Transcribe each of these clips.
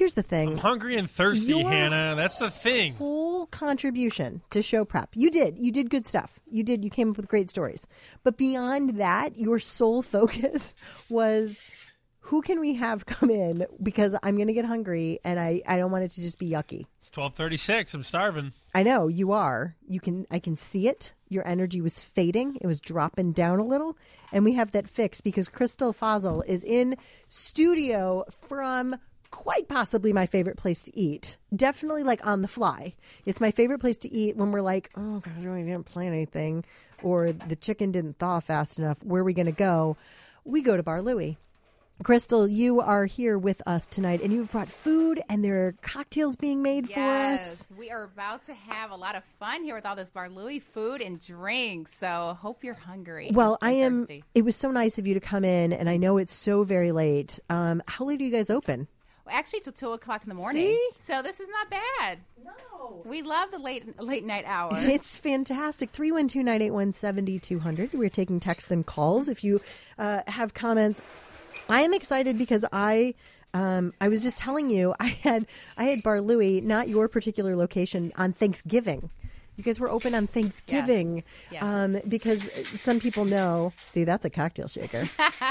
here's the thing. I'm hungry and thirsty, Hannah. That's the thing. Whole contribution to show prep. You did good stuff. You came up with great stories. But beyond that, your sole focus was, who can we have come in? Because I'm going to get hungry and I don't want it to just be yucky. It's 12:36. I'm starving. I know you are. I can see it. Your energy was fading. It was dropping down a little. And we have that fixed because Crystal Fazal is in studio from quite possibly my favorite place to eat. Definitely like on the fly. It's my favorite place to eat when we're like, oh gosh, we didn't plan anything, or the chicken didn't thaw fast enough. Where are we going to go? We go to Bar Louie. Crystal, you are here with us tonight, and you've brought food, and there are cocktails being made for us. Yes, we are about to have a lot of fun here with all this Bar Louie food and drinks, so hope you're hungry. Well, I am. Thirsty. It was so nice of you to come in, and I know it's so very late. How late do you guys open? Well, actually, till 2 o'clock in the morning. See? So this is not bad. No. We love the late night hour. It's fantastic. 312-981-7200. We're taking texts and calls if you have comments. I am excited because I was just telling you I had Bar Louie, not your particular location, on Thanksgiving. You guys were open on Thanksgiving. Yes. Because some people know. See, that's a cocktail shaker.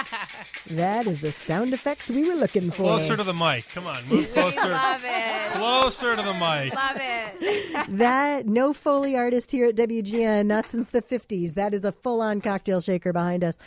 That is the sound effects we were looking for. Closer to the mic. Come on, move closer. Love it. Closer to the mic. Love it. That no Foley artist here at WGN, not since the 50s. That is a full-on cocktail shaker behind us.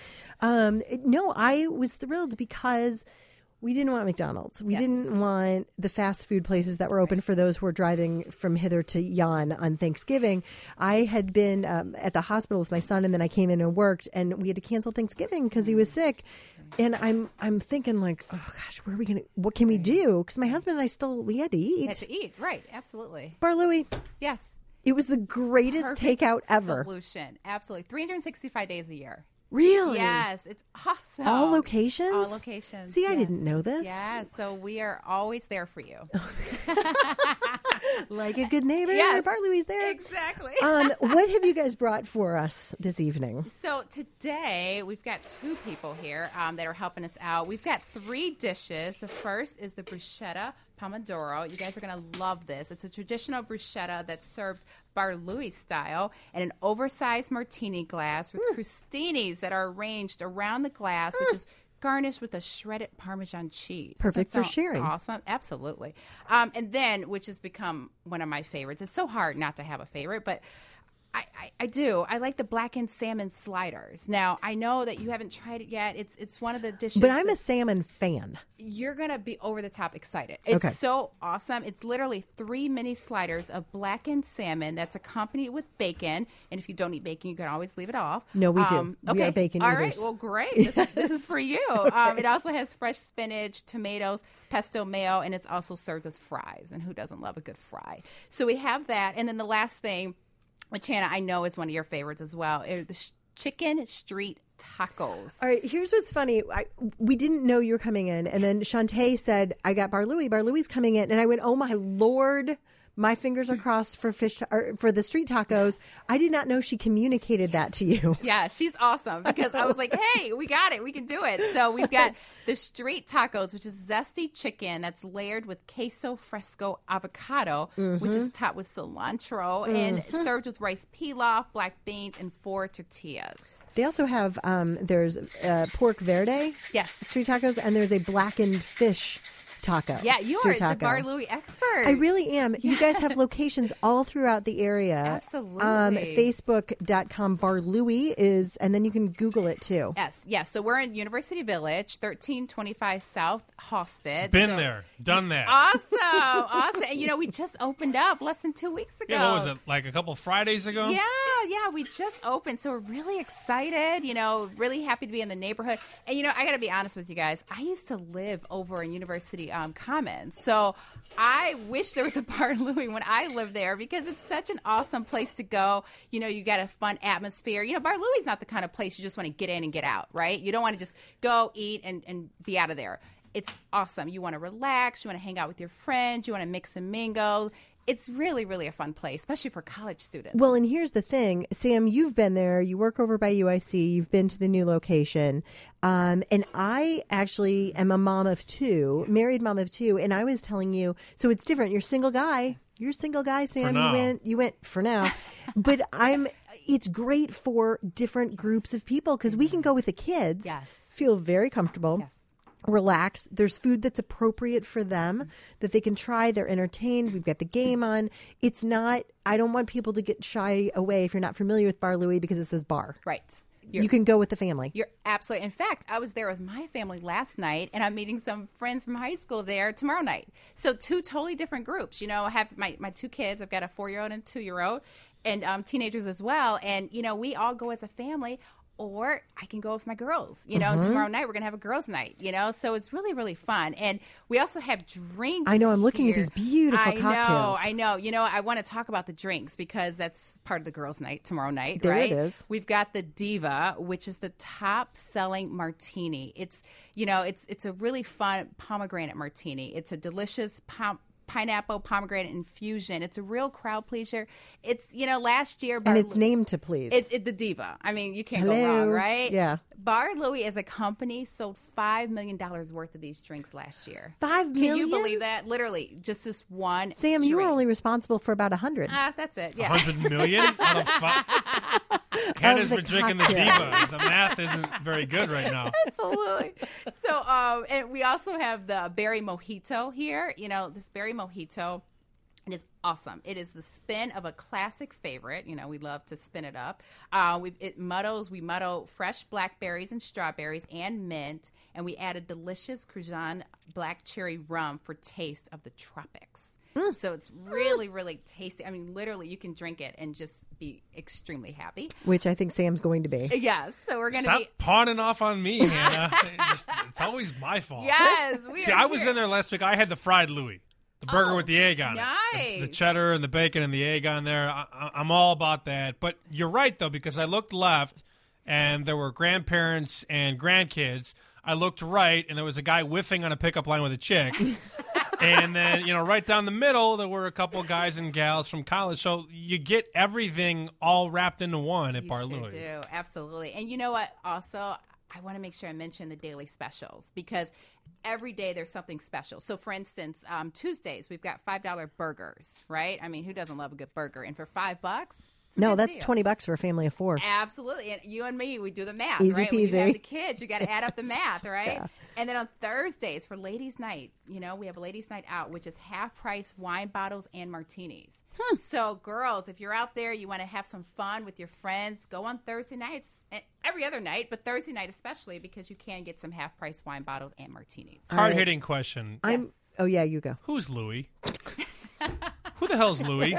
No, I was thrilled because we didn't want McDonald's. We didn't want the fast food places that were open for those who were driving from hither to yon on Thanksgiving. I had been at the hospital with my son, and then I came in and worked, and we had to cancel Thanksgiving because he was sick. And I'm thinking like, oh gosh, what can we do? Because my husband and I we had to eat. Had to eat, right? Absolutely. Bar Louie. Yes. It was the greatest Perfect takeout ever. Solution. Absolutely. 365 days a year. Really? Yes, it's awesome. All locations? All locations. See, I yes. didn't know this. Yeah, so we are always there for you. Like a good neighbor, Yes. Bar Louie's there. Exactly. What have you guys brought for us this evening? So today we've got two people here that are helping us out. We've got 3 dishes. The first is the bruschetta pomodoro. You guys are going to love this. It's a traditional bruschetta that's served Bar Louie style in an oversized martini glass with crostinis that are arranged around the glass, which is garnished with a shredded Parmesan cheese. Perfect Does that for sound sharing. Awesome. Absolutely. And then, which has become one of my favorites. It's so hard not to have a favorite, but I do. I like the blackened salmon sliders. Now, I know that you haven't tried it yet. It's one of the dishes. But I'm a salmon fan. You're going to be over the top excited. It's so awesome. It's literally 3 mini sliders of blackened salmon that's accompanied with bacon. And if you don't eat bacon, you can always leave it off. No, we do. Okay. We are bacon All eaters. right. Well, great. This is for you. It also has fresh spinach, tomatoes, pesto mayo, and it's also served with fries. And who doesn't love a good fry? So we have that. And then the last thing, which, Hannah, I know is one of your favorites as well, are the chicken street tacos. All right, here's what's funny. We didn't know you were coming in, and then Shantae said, I got Bar Louie. Bar Louie's coming in. And I went, oh, my Lord. My fingers are crossed for for the street tacos. I did not know she communicated that to you. Yeah, she's awesome because I was like, hey, we got it. We can do it. So we've got the street tacos, which is zesty chicken that's layered with queso fresco avocado, which is topped with cilantro and served with rice pilaf, black beans, and 4 tortillas. They also have, there's pork verde street tacos, and there's a blackened fish taco. Yeah, you are the Bar Louie expert. I really am. You guys have locations all throughout the area. Absolutely. Facebook.com Bar Louie is, and then you can Google it too. Yes. So we're in University Village, 1325 South Halsted. Been there, done that. Awesome. And, we just opened up less than 2 weeks ago. Yeah, what was it, like a couple Fridays ago? Yeah, we just opened. So we're really excited, really happy to be in the neighborhood. And, I got to be honest with you guys. I used to live over in University Commons. So I wish there was a Bar Louie when I lived there because it's such an awesome place to go. You got a fun atmosphere. Bar Louie's not the kind of place you just want to get in and get out, right? You don't want to just go eat and be out of there. It's awesome. You want to relax. You want to hang out with your friends. You want to mix and mingle. it's really, really a fun place, especially for college students. Well, and here's the thing, Sam, you've been there. You work over by UIC. You've been to the new location. And I actually am a mom of two, married mom of two. And I was telling you, so it's different. You're a single guy. Yes. You're a single guy, Sam. You went for now. But it's great for different groups of people because we can go with the kids, feel very comfortable. Yes. Relax. There's food that's appropriate for them that they can try. They're entertained. We've got the game on. It's not, I don't want people to get shy away if you're not familiar with Bar Louie because it says bar. Right. You can go with the family. You're absolutely. In fact, I was there with my family last night, and I'm meeting some friends from high school there tomorrow night. So 2 totally different groups. You know, I have my 2 kids. I've got a 4-year-old and a 2-year-old, and teenagers as well. And, you know, we all go as a family. Or I can go with my girls, you know, tomorrow night we're going to have a girls' night, you know, so it's really, really fun. And we also have drinks. I know, I'm looking at these beautiful cocktails. I know. You know, I want to talk about the drinks because that's part of the girls' night tomorrow night, there right? It is. We've got the Diva, which is the top-selling martini. It's, you know, it's a really fun pomegranate martini. It's a delicious pineapple pomegranate infusion. It's a real crowd pleaser. It's, you know, last year and it's named to please. It's the Diva. I mean, you can't go wrong, right? Yeah. Bar Louie as a company sold $5 million worth of these drinks last year. $5 million? Can you believe that? Literally, just this one. Sam, drink. you were only responsible for about 100. That's it. Yeah. 100 million out of 5. Hannah's been drinking the Diva. The math isn't very good right now. Absolutely. So, and we also have the berry mojito here. You know, this berry mojito. It is awesome. It is the spin of a classic favorite. You know, we love to spin it up. We muddle fresh blackberries and strawberries and mint, and we add a delicious Cruzan black cherry rum for taste of the tropics. So it's really, really tasty. I mean, literally, you can drink it and just be extremely happy. Which I think Sam's going to be. Yes. So we're going to Stop pawning off on me, Hannah. It's always my fault. Yes. See, I was in there last week. I had the fried Louis. The burger with the egg on it. The cheddar and the bacon and the egg on there. I'm all about that. But you're right, though, because I looked left, and there were grandparents and grandkids. I looked right, and there was a guy whiffing on a pickup line with a chick. And then, you know, right down the middle, there were a couple guys and gals from college. So you get everything all wrapped into one at Bar Louie. You do, absolutely. And you know what, also, I want to make sure I mention the daily specials because every day there's something special. So, for instance, Tuesdays, we've got $5 burgers, right? I mean, who doesn't love a good burger? And for $5, no, that's $20 for a family of 4. Absolutely. And you and me, we do the math, easy right? peasy. When you have the kids, you got to add up the math, right? Yeah. And then on Thursdays for ladies' night, you know, we have a ladies' night out, which is half-price wine bottles and martinis. So, girls, if you're out there, you want to have some fun with your friends, go on Thursday nights, and every other night, but Thursday night especially because you can get some half-price wine bottles and martinis. Hard-hitting question. Oh, yeah, you go. Who's Louie? Who the hell's Louie?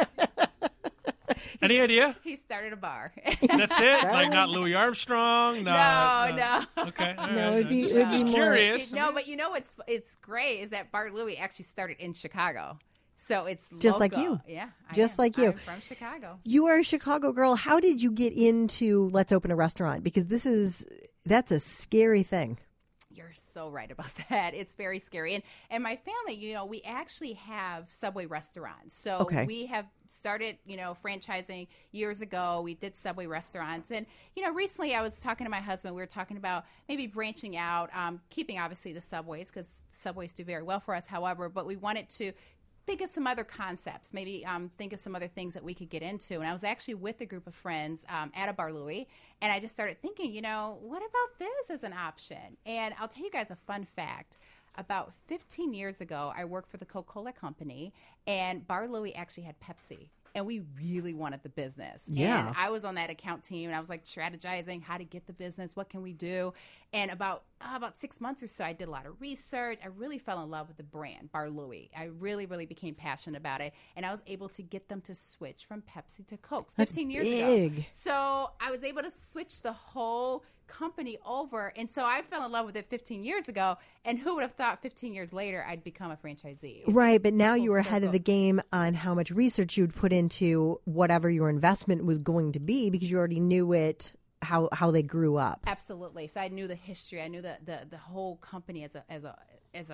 Any idea? He started a bar. That's it? Like not Louis Armstrong? No. Okay. All No, right. it'd be just more curious. No, but you know what's great is that Bar Louie actually started in Chicago. So it's just local. like you. Yeah. Just like you. I'm from Chicago. You are a Chicago girl. How did you get into let's open a restaurant? Because that's a scary thing. You're so right about that. It's very scary. And my family, you know, we actually have Subway restaurants. So we have started, you know, franchising years ago. We did Subway restaurants. And, you know, recently I was talking to my husband. We were talking about maybe branching out, keeping obviously the Subways because Subways do very well for us, however, but we wanted to think of some other concepts, maybe think of some other things that we could get into. And I was actually with a group of friends at a Bar Louie, and I just started thinking, you know, what about this as an option? And I'll tell you guys a fun fact. About 15 years ago, I worked for the Coca-Cola Company, and Bar Louie actually had Pepsi. And we really wanted the business. Yeah. And I was on that account team, and I was like strategizing how to get the business, what can we do? And about 6 months or so, I did a lot of research. I really fell in love with the brand, Bar Louie. I really, really became passionate about it. And I was able to get them to switch from Pepsi to Coke 15 years ago. So I was able to switch the whole company over. And so I fell in love with it 15 years ago. And who would have thought 15 years later I'd become a franchisee? Right. But now you were ahead of the game on how much research you'd put into whatever your investment was going to be because you already knew it, how they grew up. Absolutely. So I knew the history. I knew the whole company as a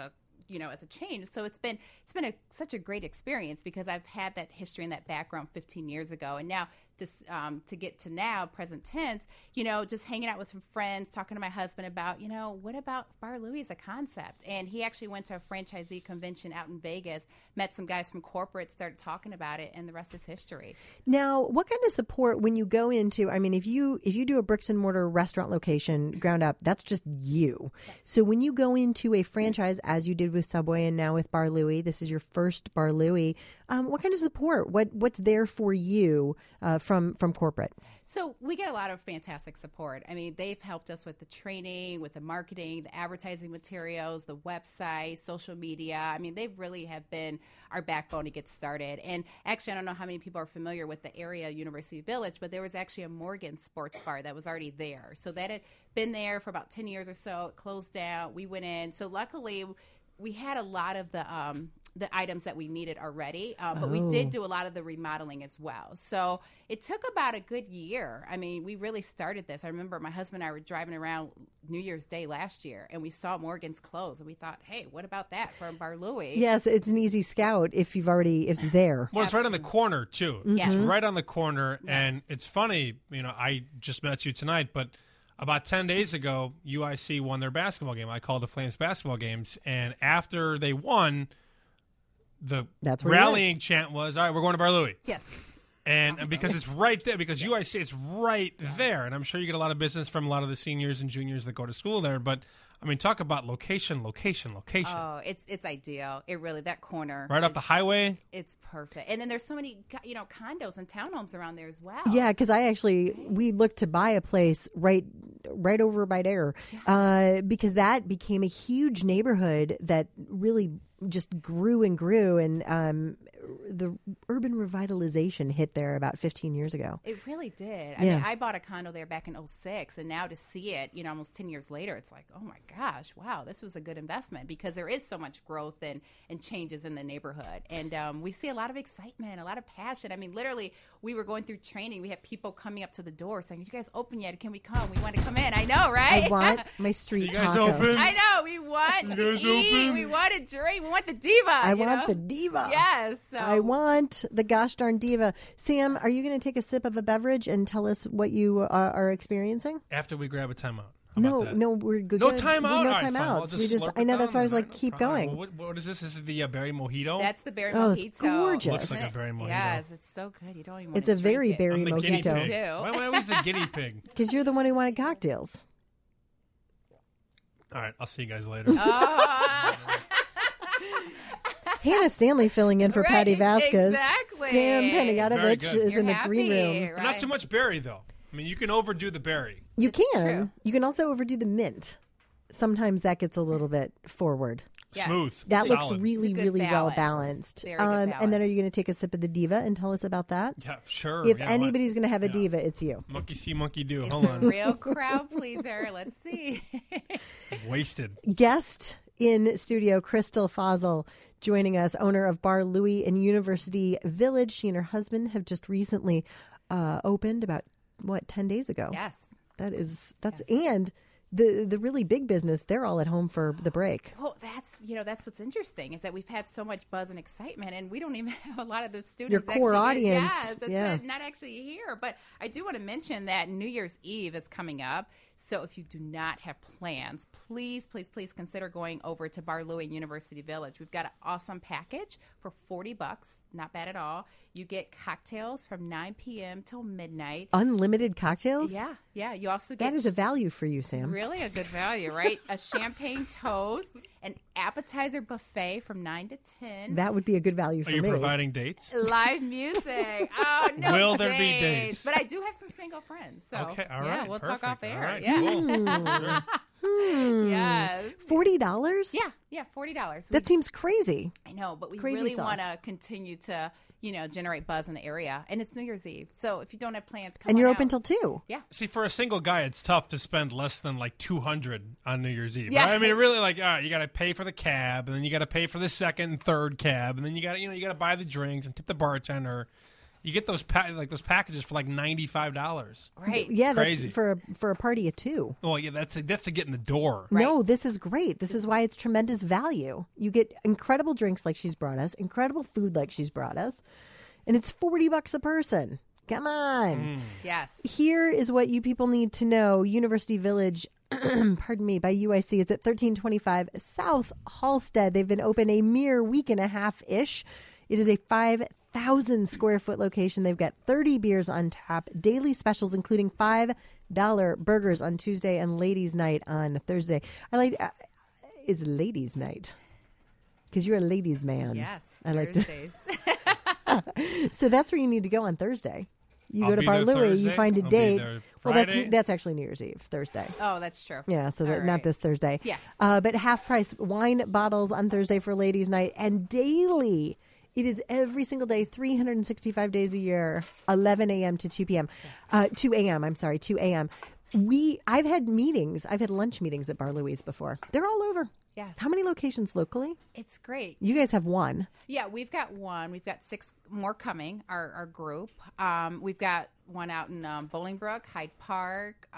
as a change. So it's been such a great experience because I've had that history and that background 15 years ago, and now just to get to now, present tense, just hanging out with some friends, talking to my husband about, what about Bar Louie as a concept? And he actually went to a franchisee convention out in Vegas, met some guys from corporate, started talking about it, and the rest is history. Now, what kind of support when you go into, I mean, if you do a bricks and mortar restaurant location ground up, that's just you. Yes. So when you go into a franchise, as you did with Subway and now with Bar Louie, this is your first Bar Louie, what kind of support? What's there for you from corporate? So we get a lot of fantastic support. I mean, they've helped us with the training, with the marketing, the advertising materials, the website, social media. I mean, they really have been our backbone to get started. And actually, I don't know how many people are familiar with the area, University Village, but there was actually a Morgan sports bar that was already there. So that had been there for about 10 years or so. It closed down. We went in. So luckily, we had a lot of the items that we needed already, but we did do a lot of the remodeling as well. So it took about a good year. I mean, we really started this. I remember my husband and I were driving around New Year's Day last year, and we saw Morgan's close, and we thought, hey, what about that for Bar Louie? Yes, it's an easy scout if it's there. Well, it's right on the corner, too. Yes. It's right on the corner, Yes. and it's funny, I just met you tonight, but about 10 days ago, UIC won their basketball game. I call the Flames basketball games, and after they won, That's where rallying chant was, all right, we're going to Bar Louie. Yes. And because it's right there, because UIC, it's right there. And I'm sure you get a lot of business from a lot of the seniors and juniors that go to school there. But, I mean, talk about location. Oh, it's ideal. It really, that corner. Right off the highway. It's perfect. And then there's so many, condos and townhomes around there as well. Yeah, because we looked to buy a place right over by there because that became a huge neighborhood that really just grew and grew, and the urban revitalization hit there about 15 years ago. It really did. I mean, I bought a condo there back in 2006, and now to see it, almost 10 years later, it's like, oh my gosh, wow, this was a good investment because there is so much growth and changes in the neighborhood. And we see a lot of excitement, a lot of passion. I mean, literally, we were going through training. We had people coming up to the door saying, you guys open yet? Can we come? We want to come in. I know, right? I want my street You guys tacos. open? I know. We want to eat. We want a drink. We want the diva. I want the diva. Yes. So. I want the gosh darn diva. Sam, are you going to take a sip of a beverage and tell us what you are experiencing? After we grab a timeout. How about that? No, we're good. No good. timeout? No All right, fine. timeouts. Well, I know that's why I was like, keep Fine. going. Well, what is this? This is the berry mojito? That's the berry Oh, mojito. it's gorgeous. Looks like a berry mojito. Yes, it's so good. You don't even want It's to a very drink it. berry I'm the guinea mojito. pig. Too. Why am I always the guinea pig? Because you're the one who wanted cocktails. All right, I'll see you guys later. Hannah Stanley filling in for Right, Patty Vasquez. exactly. Sam Very Panagotovich good. is You're in the happy, green room. right? But not too much berry, though. I mean, you can overdo the berry. You It's can. true. You can also overdo the mint. Sometimes that gets a little bit forward. Yes. Smooth. That looks solid. really, It's a good really well balance. balanced. Very good And then are you balance. going to take a sip of the diva and tell us about that? Yeah, sure. If Yeah, anybody's going to have a Yeah. diva, it's you. Monkey see, monkey do. It's Hold a on. real crowd pleaser. Let's see. Wasted. Guest in studio, Crystal Fazal, joining us, owner of Bar Louie in University Village. She and her husband have just recently opened about 10 days ago. Yes. And the really big business, they're all at home for the break. Well, that's what's interesting is that we've had so much buzz and excitement, and we don't even have a lot of the students. Your core actually, audience, yes, it's yeah. not actually here. But I do want to mention that New Year's Eve is coming up. So if you do not have plans, please, please, please consider going over to Bar Louie in University Village. We've got an awesome package for $40. Not bad at all. You get cocktails from 9 p.m. till midnight. Unlimited cocktails? Yeah. You also get That is a value for you, Sam. really a good value, right? A champagne toast, an appetizer buffet from 9 to 10. That would be a good value for Are you me. providing dates? Live music. Oh, no. Will there be dates? But I do have some single friends. So, Okay, all yeah, right. we'll perfect. talk off air. All right, Yeah. cool. Sure. Yes. $40? Yeah, $40. That seems crazy. I know, but we Crazy really sauce. want to continue to, generate buzz in the area. And it's New Year's Eve. So if you don't have plans, come And on you're out. open till 2. Yeah. See, for a single guy, it's tough to spend less than like $200 on New Year's Eve. Yeah. Right? I mean, it really all right, you got to pay for the cab, and then you got to pay for the second and third cab, and then you got to buy the drinks and tip the bartender. you get those those packages for like $95. Right. Yeah, Crazy. that's for a party of two. Well, yeah, that's to get in the door. No, this is great. This is why it's tremendous value. You get incredible drinks like she's brought us, incredible food like she's brought us, and it's $40 a person. Come on. Yes. Here is what you people need to know. University Village, pardon me, by UIC is at 1325 South Halstead. They've been open a mere week and a half-ish. It is a 5,000 square foot location. They've got 30 beers on tap, daily specials including $5 burgers on Tuesday and ladies' night on Thursday. I like it's ladies' night because you're a ladies' man. Yes. I like Thursdays. So that's where you need to go on Thursday. You I'll go to be Bar there Louie, you Thursday. find a I'll be date. there Well, Friday. that's actually New Year's Eve, Thursday. Oh, that's true. Yeah, so All that, not right. this Thursday. Yes. But half price wine bottles on Thursday for ladies' night and daily. It is every single day, 365 days a year, 11 a.m. to 2 p.m. 2 a.m. I'm sorry, 2 a.m. I've had lunch meetings at Bar Louie's before. They're all over. Yes. How many locations locally? It's great. You guys have one. Yeah, we've got one. We've got 6 more coming, our group. We've got one out in Bolingbrook, Hyde Park.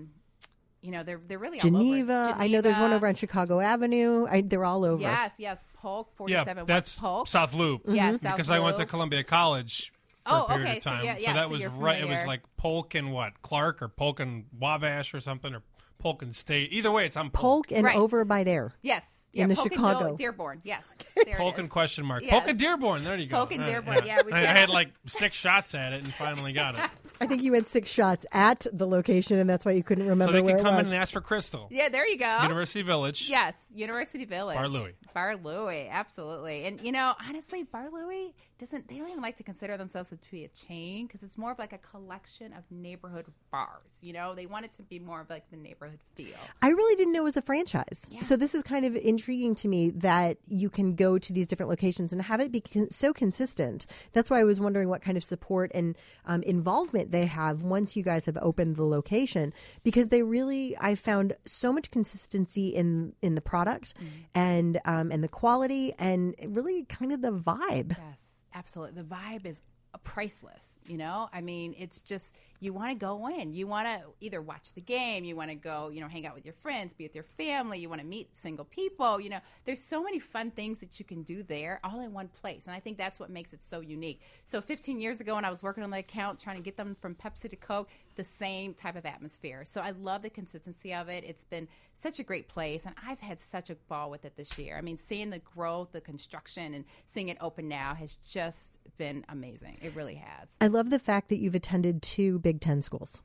They're really all over. Geneva. I know there's one over on Chicago Avenue. They're all over. Yes. Polk, 47 Yeah, West that's Polk. South Loop. Yeah, South Because I went to Loop. Columbia College for Oh, a period okay, of so time. yeah, so that so was you're right. It was familiar. like Polk and Clark or Polk and Wabash or something, or Polk and State. Either way, it's on Polk. Polk and Right. over by there. Yes. In the Polk and Chicago. Dearborn. Yes. There it Polk is. and question mark. Yes. Polk and Dearborn. There you go. Polk and All right, Dearborn, yeah, we've I got- had like 6 shots at it and finally got it. I think you had 6 shots at the location, and that's why you couldn't So remember they where can it come was. in and ask for Crystal. Yeah, there you go. University Village. Yes, University Village. Bar Louie. Bar Louie, absolutely. And honestly, Bar Louie they don't even like to consider themselves to be a chain because it's more of like a collection of neighborhood bars. They want it to be more of like the neighborhood feel. I really didn't know it was a franchise. Yeah. So this is kind of intriguing to me that you can go to these different locations and have it be so consistent. That's why I was wondering what kind of support and involvement they have once you guys have opened the location, because I found so much consistency in the product and the quality and really kind of the vibe. Yes, absolutely. The vibe is priceless. I mean, it's just you want to go in. You want to either watch the game. You want to go, hang out with your friends, be with your family. You want to meet single people. There's so many fun things that you can do there all in one place. And I think that's what makes it so unique. So 15 years ago when I was working on the account, trying to get them from Pepsi to Coke, the same type of atmosphere. So I love the consistency of it. It's been such a great place. And I've had such a ball with it this year. I mean, seeing the growth, the construction, and seeing it open now has just been amazing. It really has. I love the fact that you've attended 2 Big Ten schools.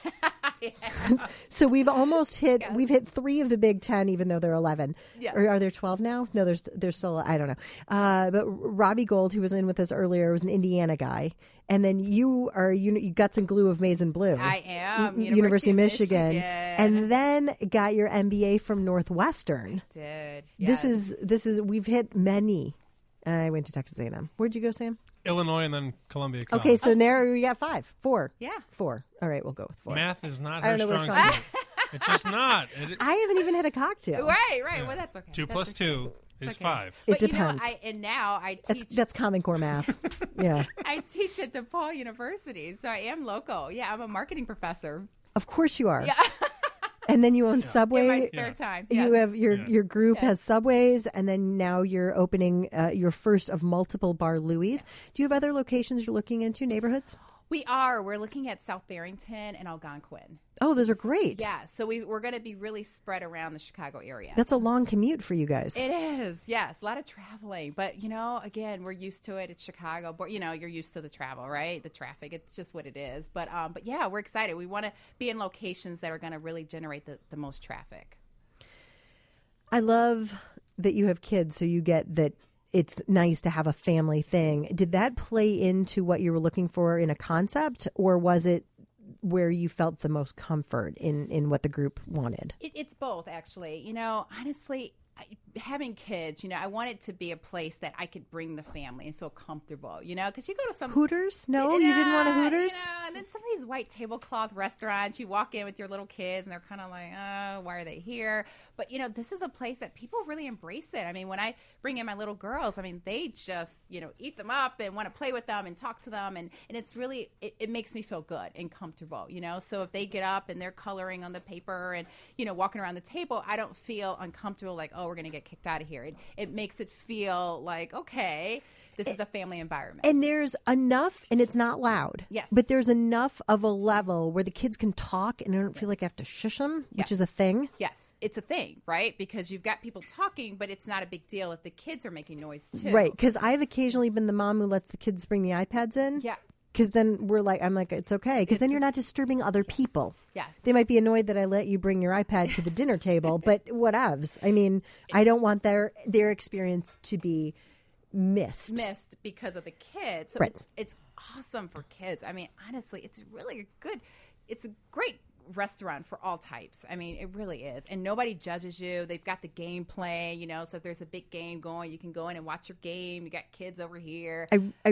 So we've almost hit. Yes. We've hit 3 of the Big Ten, even though they're 11. Yes. Or are there 12 now? No, there's still. I don't know. But Robbie Gold, who was in with us earlier, was an Indiana guy, and then you are you guts and glue of Maize and Blue. I am. University of Michigan, Michigan. and then got your MBA from Northwestern. Did. This Yes. is we've hit many. I went to Texas A&M. Where'd you go, Sam? Illinois and then Columbia College. Okay, so now we got 4. Yeah. 4. All right, we'll go with 4. Math is not I her don't know where strong Sean- suit. It's just not. I haven't even had a cocktail. Right. Well, that's okay. 2 That's plus okay. 2 is okay. 5. It But depends. now I teach. That's Common Core math. Yeah. I teach at DePaul University, so I am local. Yeah, I'm a marketing professor. Of course you are. Yeah. And then you own In Subway. my spare time. You Yes. have your group has Subways, and then now you're opening your first of multiple Bar Louie's. Do you have other locations you're looking into, neighborhoods? We are. We're looking at South Barrington and Algonquin. Oh, those are great. Yeah, so we're going to be really spread around the Chicago area. That's a long commute for you guys. It is, yes, a lot of traveling. But, again, we're used to it. It's Chicago. But, you're used to the travel, right? The traffic. It's just what it is. But yeah, we're excited. We want to be in locations that are going to really generate the most traffic. I love that you have kids, so you get that it's nice to have a family thing. Did that play into what you were looking for in a concept, or was it where you felt the most comfort in what the group wanted? It's both, actually. Honestly, having kids, I want it to be a place that I could bring the family and feel comfortable, because you go to some Hooters? No, you didn't want a Hooters? And then some of these white tablecloth restaurants, you walk in with your little kids and they're kind of like, oh, why are they here? But, this is a place that people really embrace it. I mean, when I bring in my little girls, they just, eat them up and want to play with them and talk to them. And it's really, it makes me feel good and comfortable, So if they get up and they're coloring on the paper and, walking around the table, I don't feel uncomfortable like, oh, we're going to get kicked out of here. It makes it feel like, okay, this is a family environment. And there's enough, and it's not loud. Yes. But there's enough of a level where the kids can talk and I don't feel like I have to shush them, which is a thing. Yes, it's a thing, right? Because you've got people talking, but it's not a big deal if the kids are making noise too. Right, because I've occasionally been the mom who lets the kids bring the iPads in. Yeah. Because then I'm like, it's okay. Because then you're not disturbing other people. Yes. They might be annoyed that I let you bring your iPad to the dinner table, but whatevs. I mean, I don't want their experience to be missed because of the kids. So right. It's awesome for kids. I mean, honestly, it's really good. It's a great restaurant for all types. I mean, it really is. And nobody judges you. They've got the game playing, so if there's a big game going, you can go in and watch your game. You got kids over here.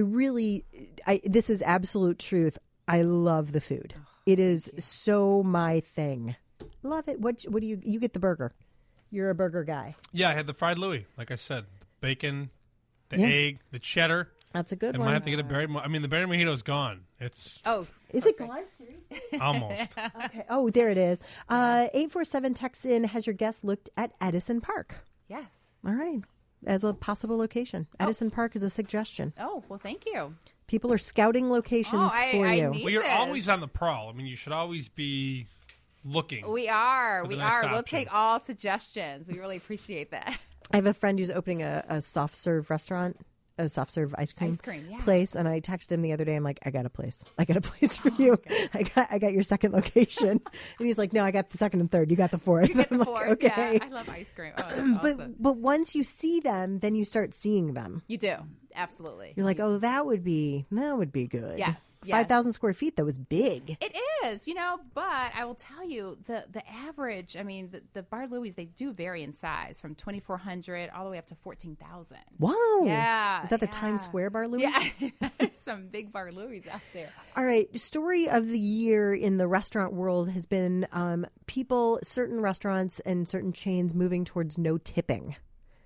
This is absolute truth. I love the food. It is so my thing. Love it. What do you get the burger? You're a burger guy. Yeah, I had the fried Louis, like I said. The bacon, the egg, the cheddar. That's a good I one. might have to get a berry. The berry mojito's gone. It's is it gone? Seriously? almost. Okay. Oh, there it is. 847 texts in. Has your guest looked at Edison Park? Yes. All right. As a possible location, Edison Park is a suggestion. Oh, well, thank you. People are scouting locations for you. Well, you're always on the prowl. You should always be looking. We are. We'll take all suggestions. We really appreciate that. I have a friend who's opening a soft serve restaurant. A soft serve ice cream yeah. place, and I texted him the other day. I'm like, I got a place for you. I got your second location, and he's like, no, I got the second and third. You got the fourth. You get the I'm fourth. like, okay. Yeah, I love ice cream. Oh, that's awesome. But once you see them, then you start seeing them. You do. Absolutely. You're like, oh, that would be good. Yes. 5,000 square feet. That was big. It is, but I will tell you the average, the Bar Louis, they do vary in size from 2,400 all the way up to 14,000. Wow. Yeah. Is that the Times Square Bar Louis? Yeah. There's some big Bar Louis out there. All right. Story of the year in the restaurant world has been certain restaurants and certain chains moving towards no tipping.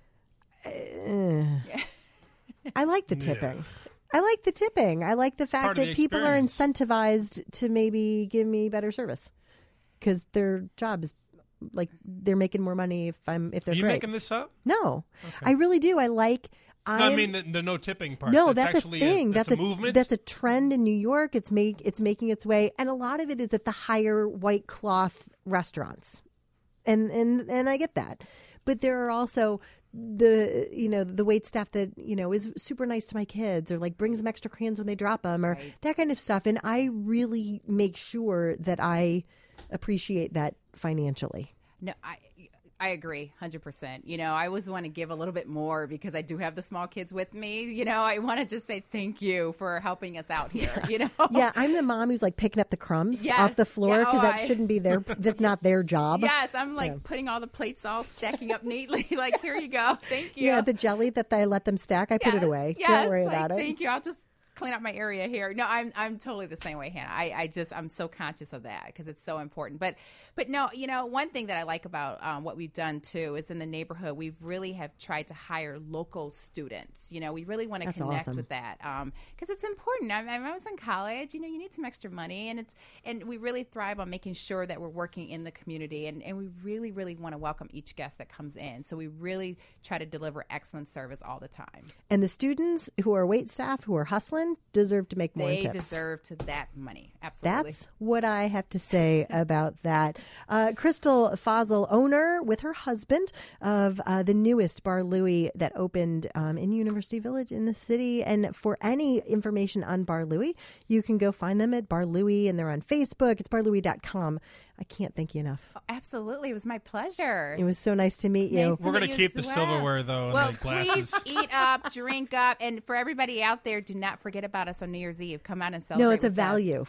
I like the tipping. I like the tipping. I like the fact that people are incentivized to maybe give me better service because their job is like they're making more money if they're great. Are you making this up? No, okay. I really do. I like. The no tipping part. No, that's a thing. That's a movement. That's a trend in New York. It's making its way, and a lot of it is at the higher white cloth restaurants, and I get that. But there are also the wait staff that is super nice to my kids or like brings them extra crayons when they drop them or that kind of stuff. And I really make sure that I appreciate that financially. No, I agree 100%. I always want to give a little bit more because I do have the small kids with me. I want to just say thank you for helping us out here. Yeah, I'm the mom who's like picking up the crumbs off the floor because that shouldn't be that's not their job. Yes, I'm like putting all the plates all stacking up neatly. Like, here you go. Thank you. Yeah, the jelly that I let them stack, I put it away. Yes, don't worry about it. Thank you. I'll just clean up my area here. No, I'm totally the same way, Hannah. I'm so conscious of that because it's so important. But no, one thing that I like about what we've done too is in the neighborhood, we really have tried to hire local students. We really want to connect with that because it's important. I was in college. You need some extra money, and we really thrive on making sure that we're working in the community, and we really, really want to welcome each guest that comes in. So we really try to deliver excellent service all the time. And the students who are wait staff who are hustling deserve to make more tips. They deserve that money. Absolutely. That's what I have to say about that. Crystal Fazal, owner with her husband of the newest Bar Louis that opened in University Village in the city. And for any information on Bar Louis, you can go find them at Bar Louis, and they're on Facebook. It's barlouis.com. I can't thank you enough. Oh, absolutely. It was my pleasure. It was so nice to meet you. We're going to keep the silverware, though, well, and the glasses. Please eat up, drink up. And for everybody out there, do not forget about us on New Year's Eve. Come out and celebrate. No, it's a with value. us.